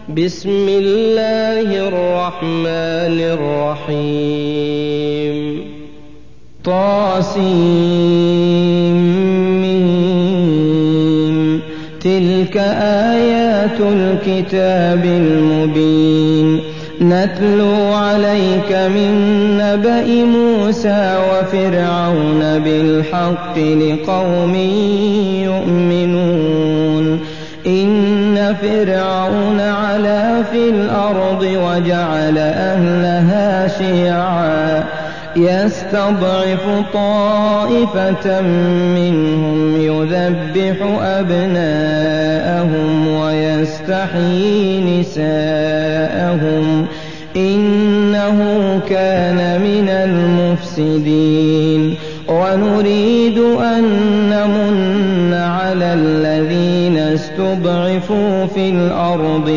بسم الله الرحمن الرحيم طاسيم تلك آيات الكتاب المبين نتلو عليك من نبأ موسى وفرعون بالحق لقوم يؤمنون إن فرعون علا في الأرض وجعل أهلها شيعا يستضعف طائفة منهم يذبح أبناءهم ويستحيي نساءهم إنه كان من المفسدين ونريد أن نمن على الذين استضعفوا في الأرض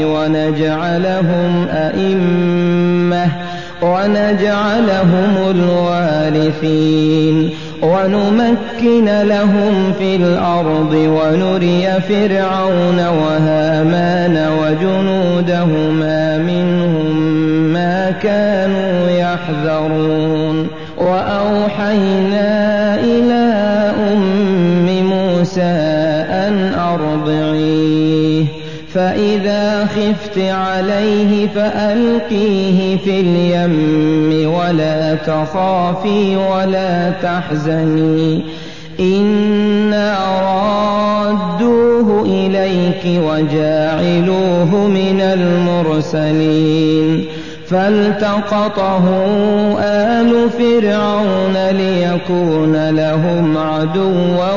ونجعلهم الوارثين ونمكن لهم في الأرض ونري فرعون وهامان وجنودهما منهم ما كانوا يحذرون وأوحينا إلى أم موسى أن أرضعيه فإذا خفت عليه فألقيه في اليم ولا تخافي ولا تحزني إنا رادوه إليك وجاعلوه من المرسلين فالتقطه آل فرعون ليكون لهم عدوا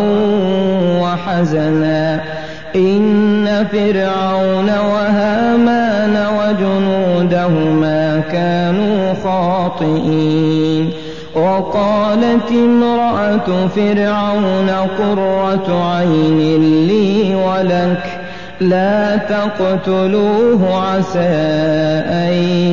وحزنا إن فرعون وهامان وجنودهما كانوا خاطئين وقالت امرأة فرعون قرة عين لي ولك لا تقتلوه عسى أن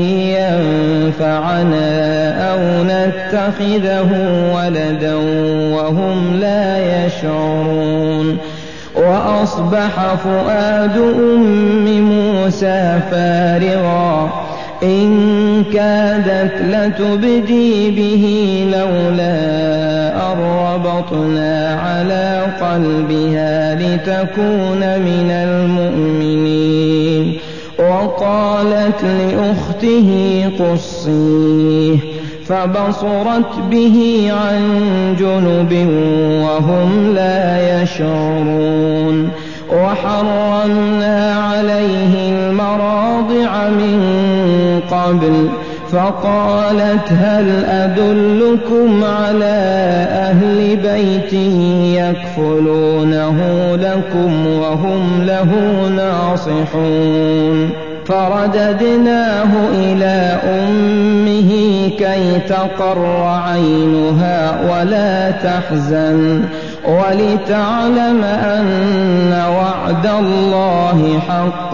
ينفعنا أو نتخذه ولدا وهم لا يشعرون وأصبح فؤاد أم موسى فارغا إن كادت لتبدي به لولا أن ربطنا على قلبها لتكون من المؤمنين وقالت لأخته قصيه فبصرت به عن جنب وهم لا يشعرون وحرمنا عليه المراضع من قبل فقالت هل أدلكم على أهل بيت يكفلونه لكم وهم له ناصحون فرددناه إلى أمه كي تقر عينها ولا تحزن ولتعلم أن وعد الله حق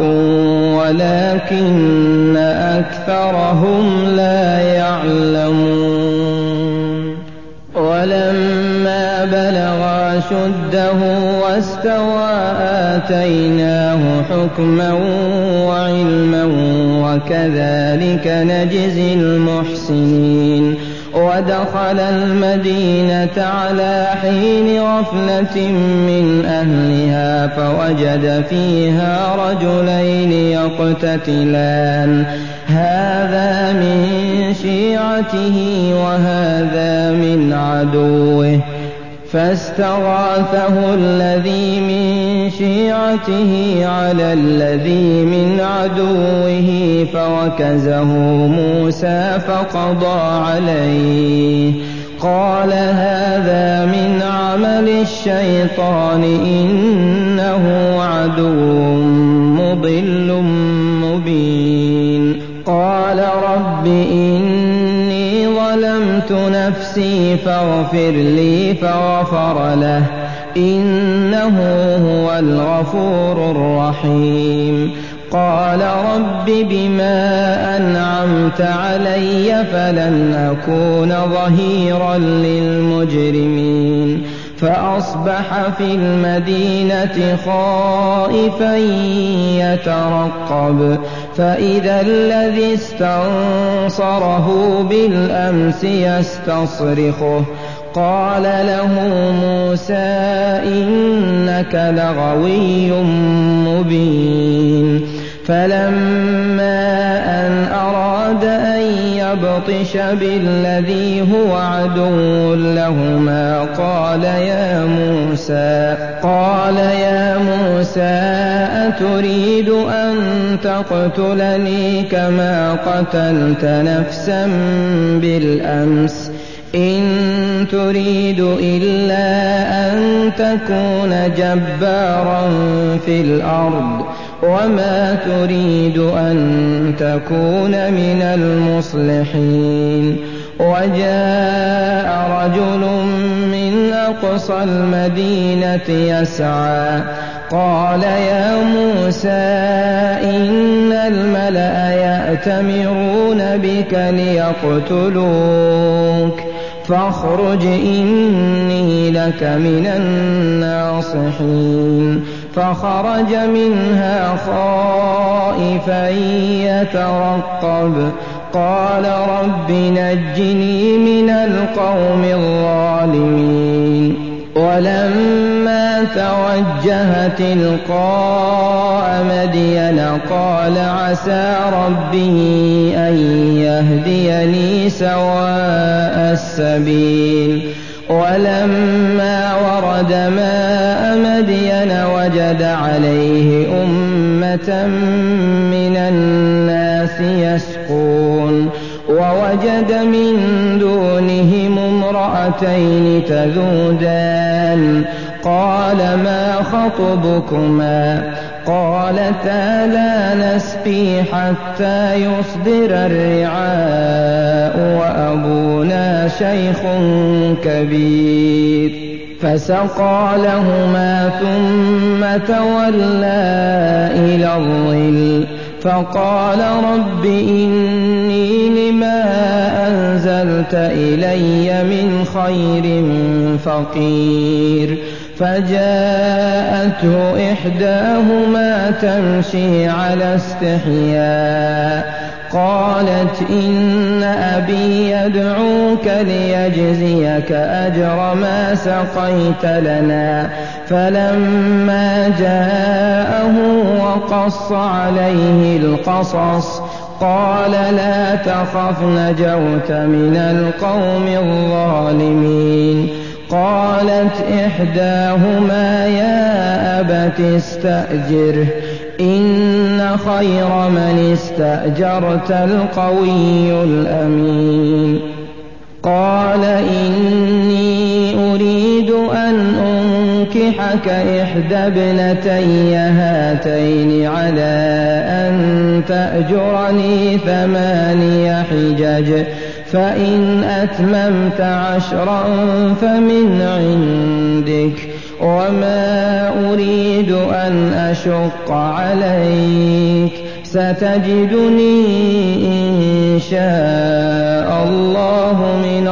ولكن أكثرهم لا يعلمون ولما بلغ أشده واستوى آتيناه حكما وعلما وكذلك نجزي المحسنين ودخل المدينة على حين غفلة من أهلها فوجد فيها رجلين يقتتلان هذا من شيعته وهذا من عدوه فاستغاثه الذي من شيعته على الذي من عدوه فوكزه موسى فقضى عليه قال هذا من عمل الشيطان إنه عدو مضل مبين قال رب إني ظلمت نفسي فاغفر لي فغفر له إنه هو الغفور الرحيم قال رب بما أنعمت علي فلن أكون ظهيرا للمجرمين فأصبح في المدينة خائفا يترقب فإذا الذي استنصره بالأمس يستصرخه قال له موسى إنك لغوي مبين فلما أن أراد أن يبطش بالذي هو عدو لهما قال يا موسى أتريد أن تقتلني كما قتلت نفسا بالأمس إن تريد إلا أن تكون جبارا في الأرض وما تريد أن تكون من المصلحين وجاء رجل من أقصى المدينة يسعى قال يا موسى إن الملأ يأتمرون بك ليقتلوك فاخرج إني لك من الناصحين فخرج منها خائفا يترقب قال رب نجني من القوم الظالمين ولما توجه تلقاء مدين قال عسى ربي أن يهديني سواء السبيل ولما ورد ماء مدين وجد عليه أمة من الناس يسقون ووجد من دونهم امرأتين تذودان قال ما خطبكما قالتا لا نسقي حتى يصدر الرعاء وأبونا شيخ كبير فسقى لهما ثم تولى إلى الظل فقال رب إني لما أنزلت إلي من خير فقير فجاءته إحداهما تمشي على استحياء قالت إن أبي يدعوك ليجزيك أجر ما سقيت لنا فلما جاءه وقص عليه القصص قال لا تخف نجوت من القوم الظالمين قالت إحداهما يا أبت استأجره إن خير من استأجرت القوي الأمين قال إني أريد أن أنكحك إحدى ابنتي هاتين على أن تأجرني 8 حجج فإن أتممت 10 فمن عندك وما أريد أن أشق عليك ستجدني إن شاء الله من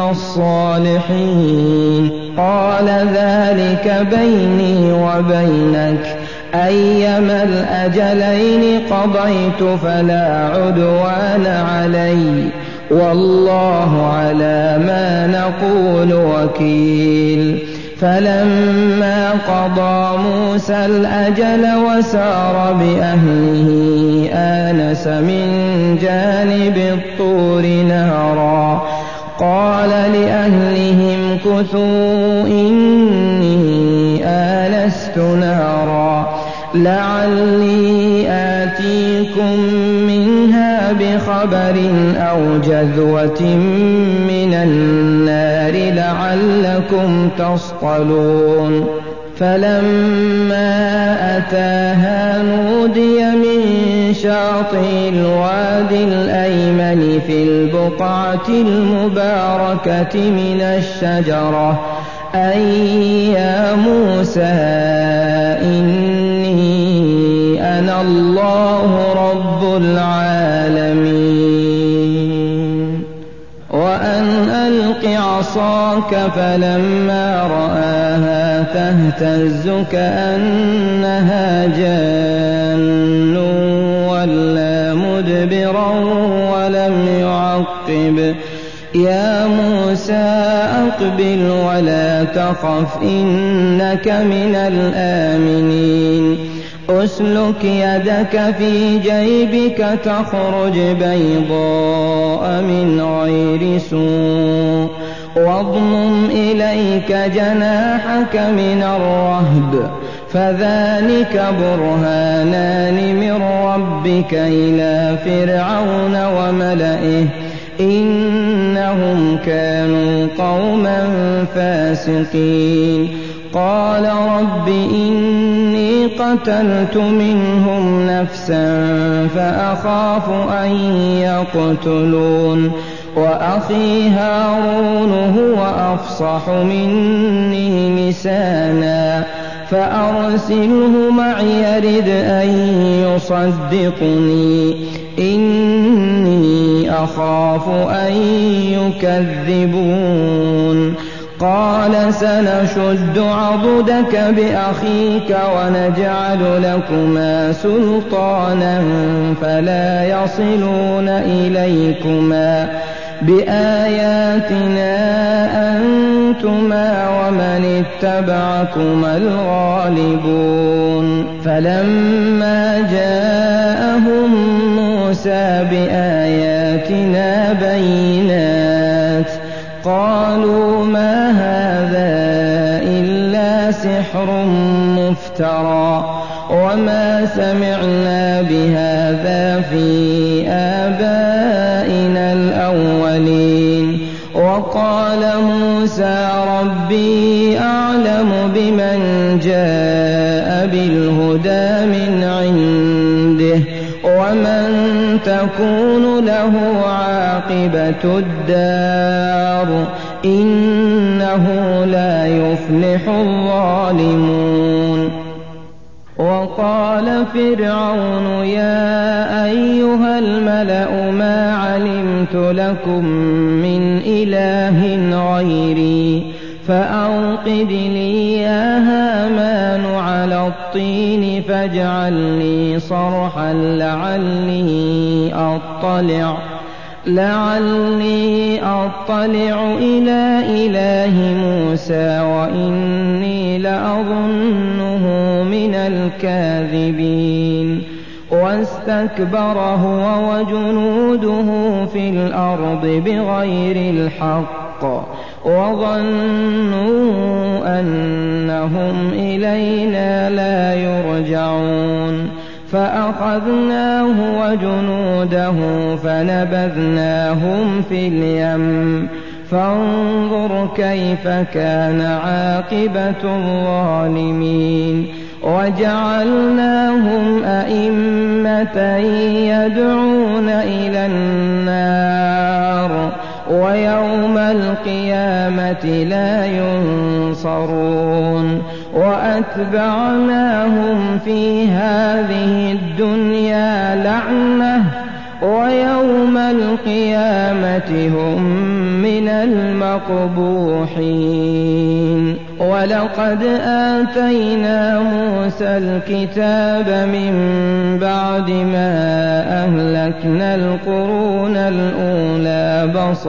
الصالحين قال ذلك بيني وبينك أيما الأجلين قضيت فلا عدوان علي والله على ما نقول وكيل فلما قضى موسى الأجل وسار بأهله آنس من جانب الطور نارا قال لأهلهم كثوا إني آنست نارا لعلي آتيكم منها بخبر أو جذوة من النار لعلكم تصطلون فلما أتاها نودي من شاطئ الوادي الأيمن في البقعة المباركة من الشجرة أي يا موسى إني أنا الله رب العالمين وأن ألق عصاك فلما رآها تهتز كأنها جان ولا مدبرا ولم يعقب يا موسى أقبل ولا تخف إنك من الآمنين أسلك يدك في جيبك تخرج بيضاء من غير سوء واضمم إليك جناحك من الرهب فذلك برهانان من ربك إلى فرعون وملئه إنهم كانوا قوما فاسقين قال رب إني قتلت منهم نفسا فأخاف أن يقتلون وأخي هارون هو أفصح مني لسانا فأرسله معي يرد أن يصدقني إني أخاف أن يكذبون قال سنشد عضدك بأخيك ونجعل لكما سلطانا فلا يصلون إليكما بآياتنا أنتما ومن اتبعكما الغالبون فلما جاءهم موسى بآياتنا بينات قالوا ما هذا إلا سحر مفترى وما سمعنا بهذا في آبائنا الأولين وقال موسى ربي أعلم بمن جاء بالهدى من عنده ومن تكون له عاقبة الدار إنه لا يفلح الظالمون وقال فرعون يا أيها الملأ ما علمت لكم من إله غيري فأوقد لي يا هامان على الطين فاجعل لي صرحا لعلي أطلع إلى إله موسى وإني لأظنه من الكاذبين واستكبر هو وجنوده في الأرض بغير الحق وظنوا أنهم إلينا لا يرجعون فأخذناه وجنوده فنبذناهم في اليم فانظر كيف كان عاقبة الظالمين وجعلناهم أئمة يدعون إلى النار ويوم القيامة لا ينصرون وأتبعناهم في هذه الدنيا لعنة ويوم القيامة هم من المقبوحين ولقد آتينا موسى الكتاب من بعد ما أهلكنا القرون الأولى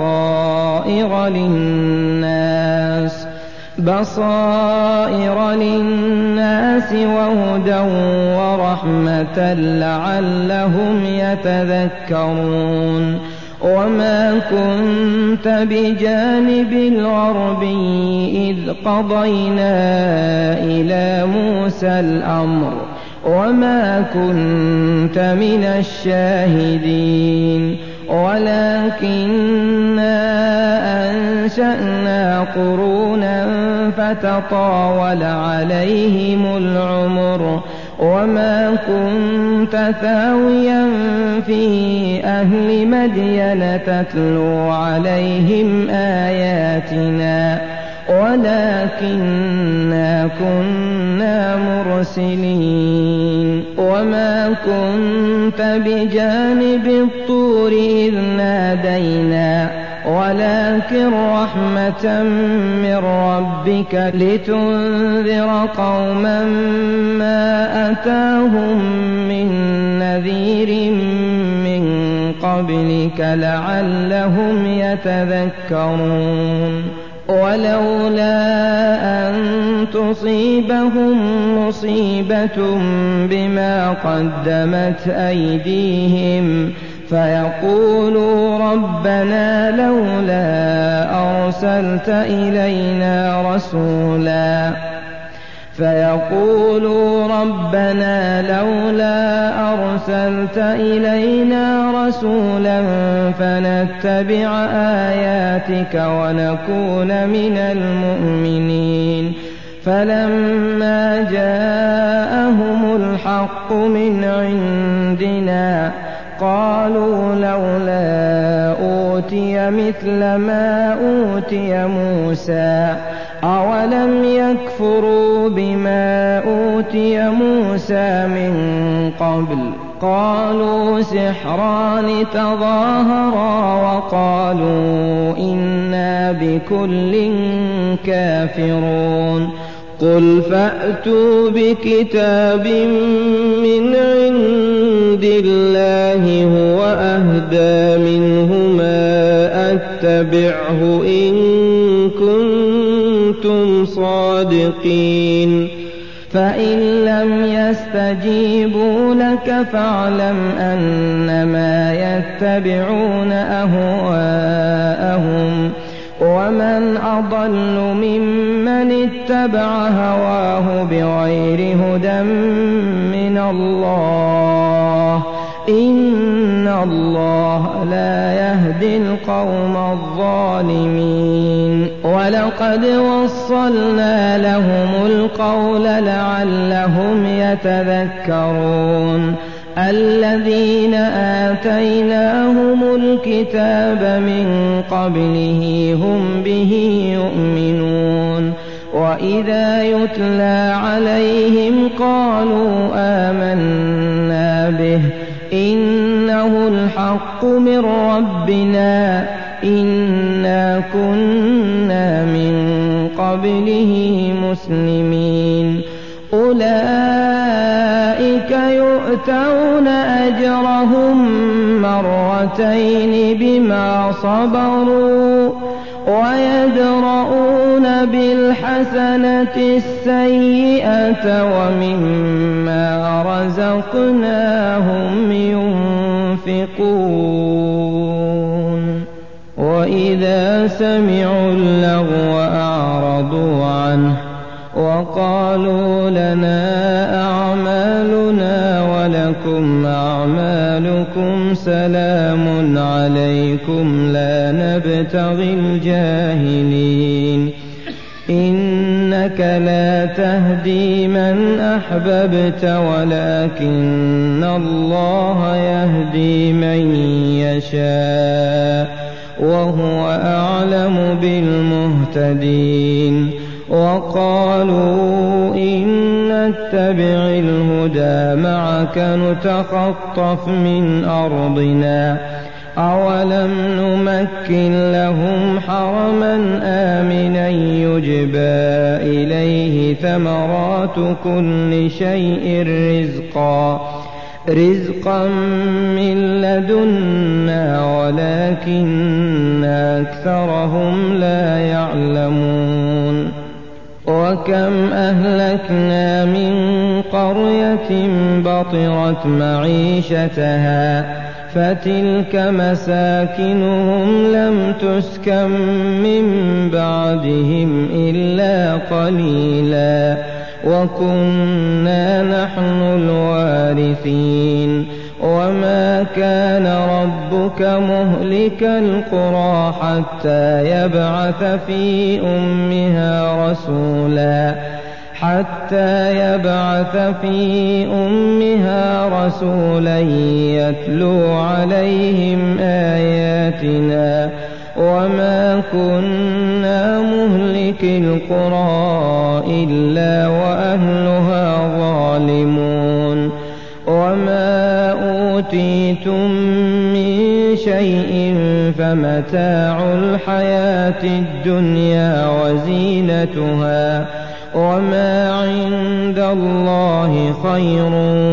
بصائر للناس وهدى ورحمة لعلهم يتذكرون وما كنت بجانب الغربي إذ قضينا إلى موسى الأمر وما كنت من الشاهدين ولكننا أنشأنا قرونا فتطاول عليهم العمر وما كنت ثاويا في أهل مدين تتلو عليهم آياتنا ولكننا كنا مرسلين وما كنت بجانب الطور إذ نادينا ولكن رحمة من ربك لتنذر قوما ما أتاهم من نذير من قبلك لعلهم يتذكرون ولولا أن تصيبهم مصيبة بما قدمت أيديهم فيقولوا ربنا لولا أرسلت إلينا رسولا فنتبع آياتك ونكون من المؤمنين فلما جاءهم الحق من عندنا قالوا لولا أوتي مثل ما أوتي موسى أولم يكفروا بما أوتي موسى من قبل قالوا سحران تظاهرا وقالوا إنا بكل كافرون قل فأتوا بكتاب من عند الله هو أهدى منهما أتبعه إن كنتم صادقين فإن لم يستجيبوا لك فاعلم أنما يتبعون أهواءهم ومن أضل ممن اتبع هواه بغير هدى من الله إن الله لا يهدي القوم الظالمين ولقد وصلنا لهم القول لعلهم يتذكرون الذين آتيناهم الكتاب من قبله هم به يؤمنون وإذا يتلى عليهم قالوا آمنا به إنه الحق من ربنا إنا كنا من قبله مسلمين أولئك يؤتون أجرهم مرتين بما صبروا ويدرؤون بالحسنة السيئة ومما رزقناهم ينفقون وإذا سمعوا اللغو أعرضوا عنه وقالوا لنا أعمالنا ولكم أعمالكم سلام عليكم لا نبتغي الجاهلين إنك لا تهدي من أحببت ولكن الله يهدي من يشاء وهو أعلم بالمهتدين وقالوا إن نتبع الهدى معك نتخطف من أرضنا أولم نمكن لهم حرما آمنا يجبى إليه ثمرات كل شيء رزقا من لدنا ولكن أكثرهم لا يعلمون وكم أهلكنا من قرية بطرت معيشتها فتلك مساكنهم لم تسكن من بعدهم إلا قليلا وكنا نحن الوارثين وما كان ربك مهلك القرى حتى يبعث في أمها رسولا يتلو عليهم آياتنا وما كنا مهلك القرى إلا وأهلها ظالمون وما أوتيتم من شيء فمتاع الحياة الدنيا وزينتها وما عند الله خير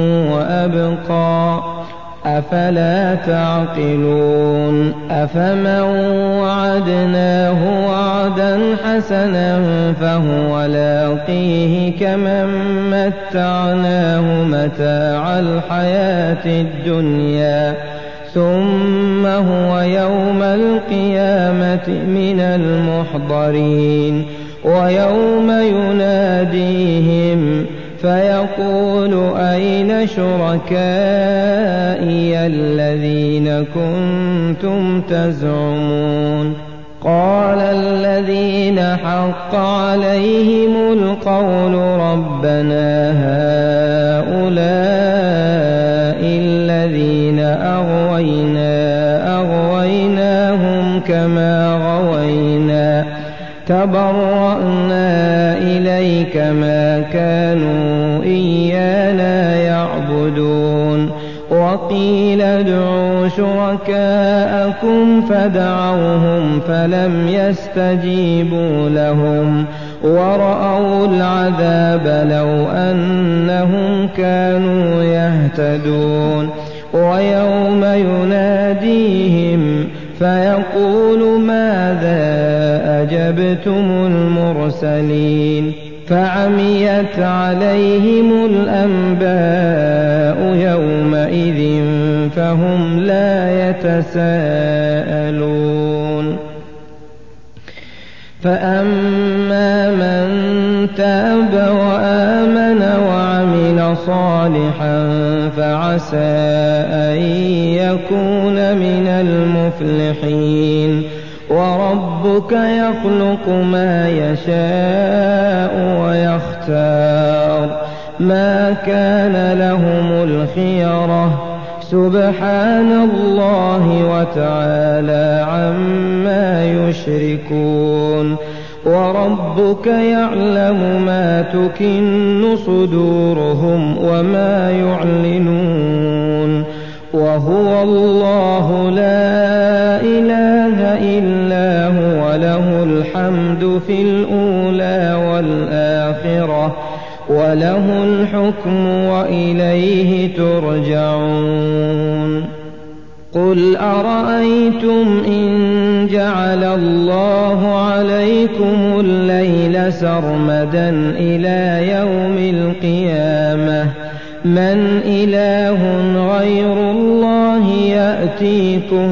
وأبقى أفلا تعقلون أفمن وعدناه وعدا حسنا فهو لاقيه كمن متعناه متاع الحياة الدنيا ثم هو يوم القيامة من المحضرين ويوم يناديهم فيقول أين شركائي الذين كنتم تزعمون قال الذين حق عليهم القول ربنا هؤلاء الذين أغويناهم كما غوينا تبرأنا إليك ما كانوا إيانا يعبدون وقيل ادعوا شركاءكم فدعوهم فلم يستجيبوا لهم ورأوا العذاب لو أنهم كانوا يهتدون ويوم يناديهم فيقول ماذا أجبتم المرسلين فعميت عليهم الأنباء يومئذ فهم لا يتساءلون فأما من تاب وآمن وعمل صالحا فعسى أن يكون من المفلحين وربك يخلق ما يشاء ويختار ما كان لهم الخيرة سبحان الله وتعالى عما يشركون وربك يعلم ما تكن صدورهم وما يعلنون وهو الله لا إله إلا هو له الحمد في الأولى والآخرة وله الحكم وإليه ترجعون قل أرأيتم إن جعل الله عليكم الليل سرمدا إلى يوم القيامة من إله غير الله يأتيكم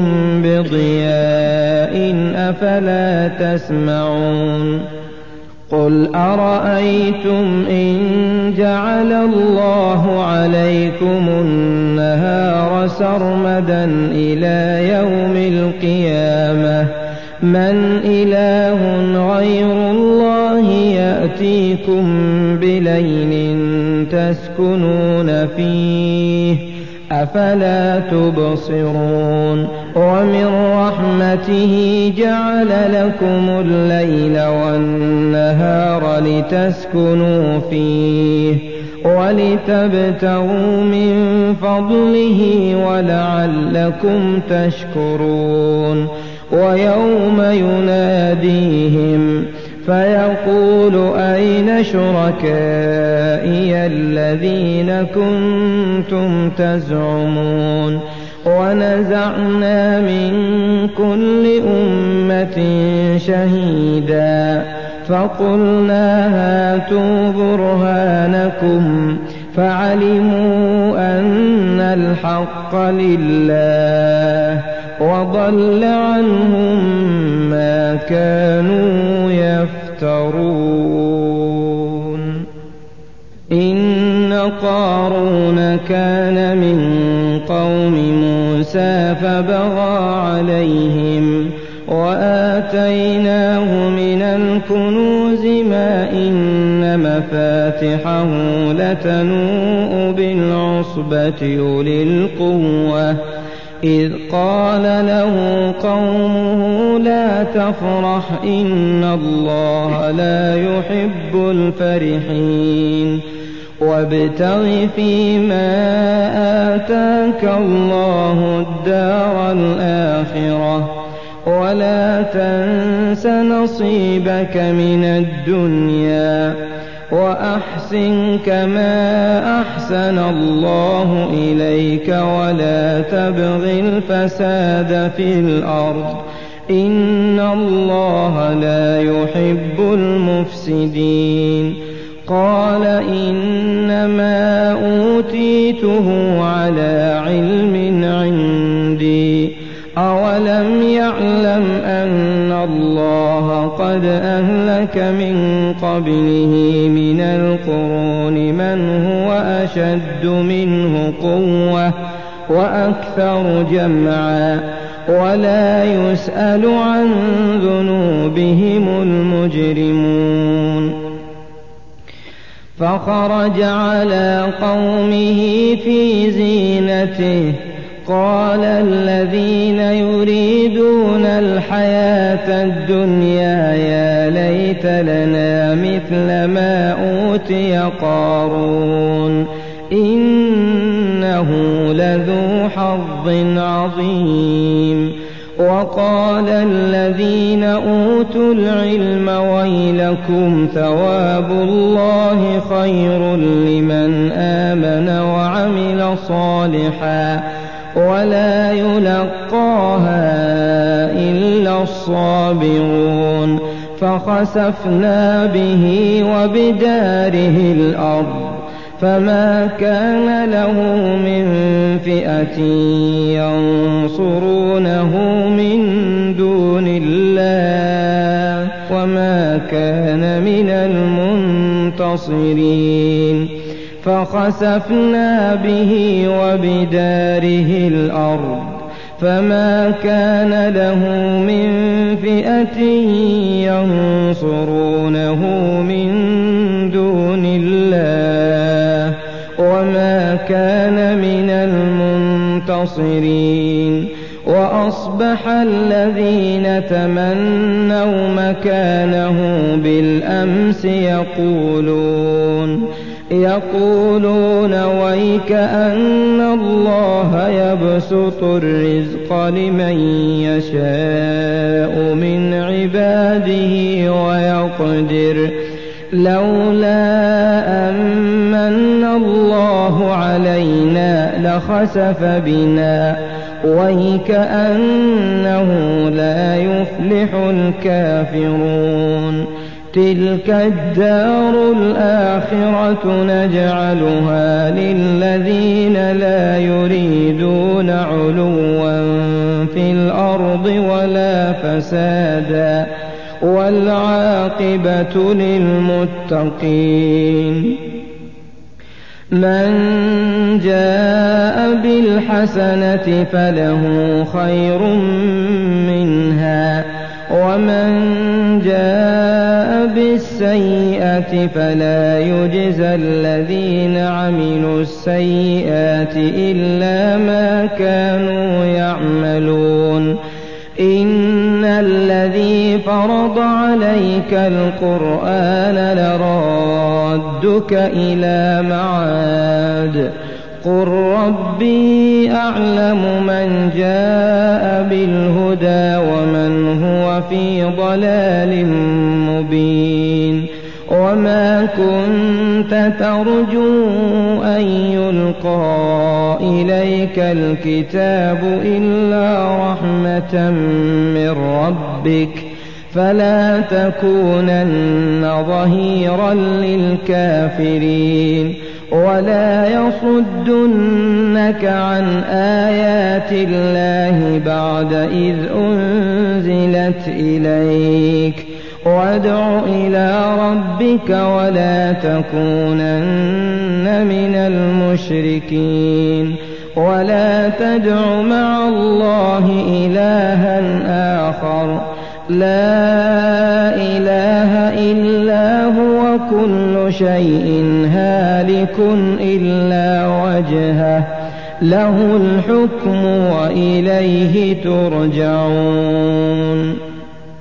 بضياء أفلا تسمعون قل أرأيتم إن جعل الله عليكم النهار سرمدا إلى يوم القيامة من إله غير الله يأتيكم بليل تسكنون فيه أفلا تبصرون ومن رحمته جعل لكم الليل والنهار لتسكنوا فيه ولتبتغوا من فضله ولعلكم تشكرون ويوم يناديهم فيقول أين شركائي الذين كنتم تزعمون ونزعنا من كل أمة شهيدا فقلنا هاتوا برهانكم فعلموا أن الحق لله وضل عنهم ما كانوا يفترون إن قارون كان من قوم موسى فبغى عليهم وآتيناه من الكنوز ما إن مفاتحه لتنوء بالعصبة أولي القوة إذ قال له قومه لا تفرح إن الله لا يحب الفرحين وابتغ فيما آتاك الله الدار الآخرة ولا تنس نصيبك من الدنيا وأحسن كما أحسن الله إليك ولا تبغ الفساد في الأرض إن الله لا يحب المفسدين. قال إنما أوتيته على علم عندي أولم يعلم أن الله قد أهلك من قبله من القرون من هو أشد منه قوة وأكثر جمعا ولا يسأل عن ذنوبهم المجرمون. فخرج على قومه في زينته قال الذين يريدون الحياة الدنيا يا ليت لنا مثل ما أوتي قارون إنه لذو حظ عظيم. وقال الذين أوتوا العلم ويلكم ثواب الله خير لمن آمن وعمل صالحا ولا يلقاها إلا الصابرون. فخسفنا به وبداره الأرض فما كان له من فئة ينصرونه من دون الله وما كان من المنتصرين. فخسفنا به وبداره الأرض فما كان له من فئة ينصرونه من دون الله وما كان من المنتصرين. وأصبح الذين تمنوا مكانه بالأمس يقولون ويك أن الله يبسط الرزق لمن يشاء من عباده ويقدر لولا أمن الله علينا لخسف بنا ويك أنه لا يفلح الكافرون. تلك الدار الآخرة نجعلها للذين لا يريدون علوا في الأرض ولا فسادا والعاقبة للمتقين. من جاء بالحسنة فله خير منها ومن جاء بالسيئة فلا يجزى الذين عملوا السيئات إلا ما كانوا يعملون. إن الذي فرض عليك القرآن لرادك إلى معاد قل ربي أعلم من جاء بالهدى ومن هو في ضلال مبين. وما كنت ترجو أن يلقى إليك الكتاب إلا رحمة من ربك فلا تكونن ظهيرا للكافرين. ولا يصدنك عن آيات الله بعد إذ أنزلت إليك وادع إلى ربك ولا تكونن من المشركين. ولا تدع مع الله إلها آخر لا إله إلا هو كل شيء هالك إلا وجهه له الحكم وإليه ترجعون.